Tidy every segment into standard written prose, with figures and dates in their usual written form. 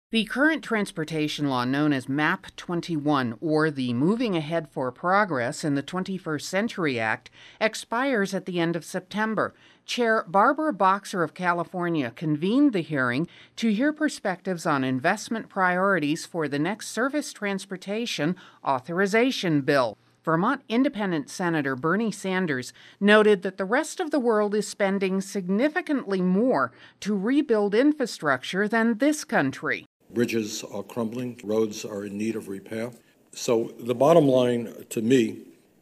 The current transportation law, known as MAP 21, or the Moving Ahead for Progress in the 21st Century Act, expires at the end of September. Chair Barbara Boxer of California convened the hearing to hear perspectives on investment priorities for the next Surface Transportation Authorization Bill. Vermont Independent Senator Bernie Sanders noted that the rest of the world is spending significantly more to rebuild infrastructure than this country. Bridges are crumbling, roads are in need of repair. So the bottom line to me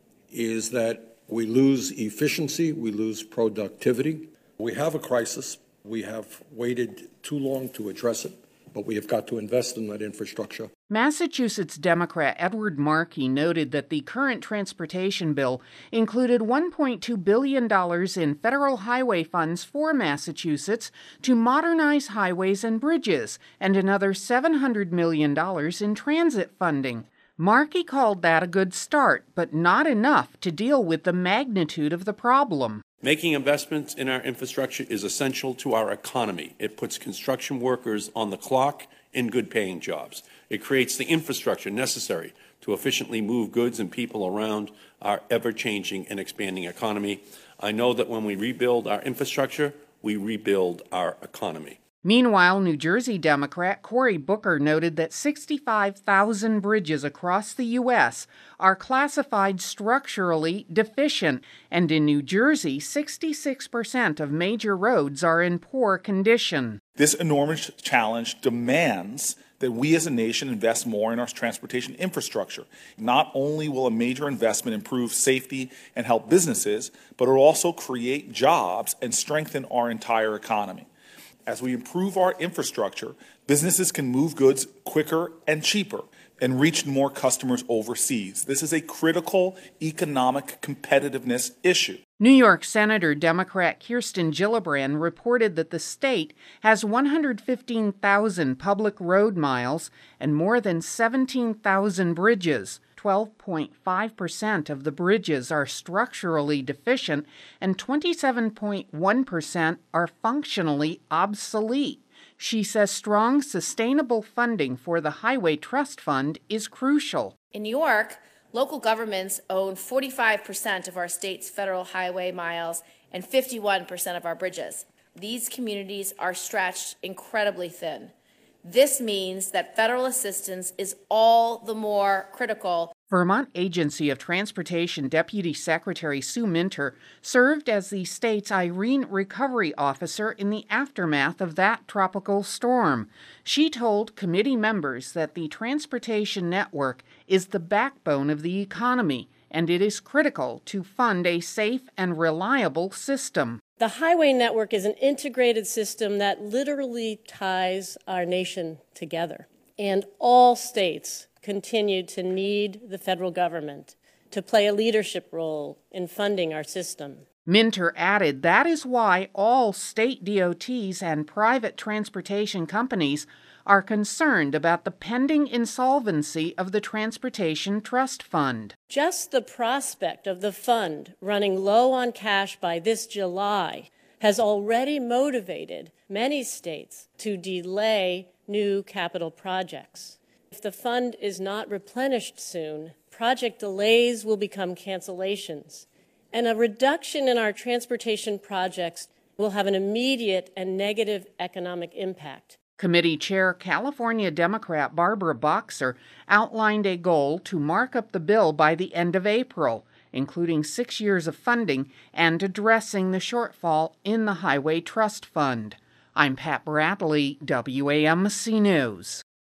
is that we lose efficiency, we lose productivity. We have a crisis. We have waited too long to address it, but we have got to invest in that infrastructure. Massachusetts Democrat Edward Markey noted that the current transportation bill included $1.2 billion in federal highway funds for Massachusetts to modernize highways and bridges, and another $700 million in transit funding. Markey called that a good start, but not enough to deal with the magnitude of the problem. Making investments in our infrastructure is essential to our economy. It puts construction workers on the clock in good-paying jobs. It creates the infrastructure necessary to efficiently move goods and people around our ever-changing and expanding economy. I know that when we rebuild our infrastructure, we rebuild our economy. Meanwhile, New Jersey Democrat Cory Booker noted that 65,000 bridges across the U.S. are classified structurally deficient, and in New Jersey, 66% of major roads are in poor condition. This enormous challenge demands that we as a nation invest more in our transportation infrastructure. Not only will a major investment improve safety and help businesses, but it will also create jobs and strengthen our entire economy. As we improve our infrastructure, businesses can move goods quicker and cheaper and reach more customers overseas. This is a critical economic competitiveness issue. New York Senator Democrat Kirsten Gillibrand reported that the state has 115,000 public road miles and more than 17,000 bridges. 12.5% of the bridges are structurally deficient and 27.1% are functionally obsolete. She says strong, sustainable funding for the Highway Trust Fund is crucial. In New York, local governments own 45% of our state's federal highway miles and 51% of our bridges. These communities are stretched incredibly thin. This means that federal assistance is all the more critical. Vermont Agency of Transportation Deputy Secretary Sue Minter served as the state's Irene Recovery Officer in the aftermath of that tropical storm. She told committee members that the transportation network is the backbone of the economy, and it is critical to fund a safe and reliable system. The highway network is an integrated system that literally ties our nation together. And all states continue to need the federal government to play a leadership role in funding our system. Minter added that is why all state DOTs and private transportation companies are concerned about the pending insolvency of the Transportation Trust Fund. Just the prospect of the fund running low on cash by this July has already motivated many states to delay new capital projects. If the fund is not replenished soon, project delays will become cancellations, and a reduction in our transportation projects will have an immediate and negative economic impact. Committee Chair California Democrat Barbara Boxer outlined a goal to mark up the bill by the end of April, including 6 years of funding and addressing the shortfall in the Highway Trust Fund. I'm Pat Bradley, WAMC News.